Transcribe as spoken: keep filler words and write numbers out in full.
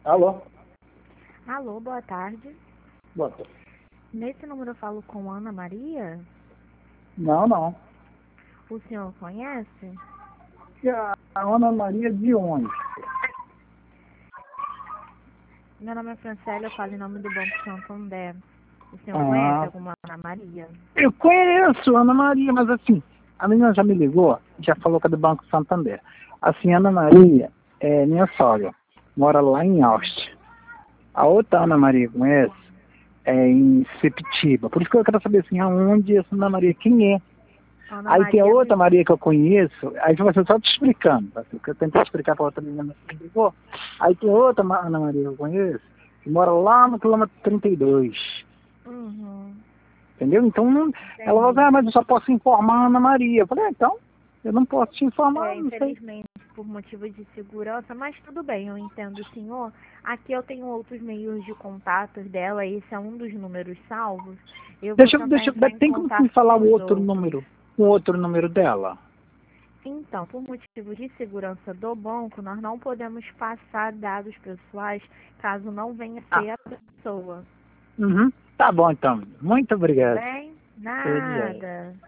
Alô? Alô, boa tarde. Boa tarde. Nesse número eu falo com Ana Maria? Não, não. O senhor conhece? E a Ana Maria de onde? Meu nome é Francélia, eu falo em nome do Banco Santander. O senhor Ah, conhece alguma Ana Maria? eu conheço Ana Maria, mas assim, a menina já me ligou, já falou que é do Banco Santander. Assim, Ana Maria é minha sogra, mora lá em Austin. A outra Ana Maria que eu conheço é em Sepitiba. Por isso que eu quero saber assim, aonde essa Ana Maria, quem é? Ana Aí tem a Maria outra do... Maria que eu conheço, aí vai ser só te explicando, assim, que eu tentei explicar para outra menina que me ligou. Aí tem outra Ma- Ana Maria que eu conheço, que mora lá no quilômetro trinta e dois. Uhum, Entendeu? Então, não, ela falou, entendi. ah, mas eu só posso informar a Ana Maria. Eu falei, ah, então, eu não posso te informar, É, não sei. infelizmente, por motivo de segurança, mas tudo bem, eu entendo o senhor. Aqui eu tenho outros meios de contatos dela, esse é um dos números salvos. Eu vou Deixa, eu- tentar deixa, entrar eu- em tem como me contato falar com o os outro outros. número, o outro número dela? Então, por motivo de segurança do banco, nós não podemos passar dados pessoais caso não venha Ah, ser a pessoa. uhum. Tá bom então. Muito Tudo obrigado. bem? Tudo bem. Nada.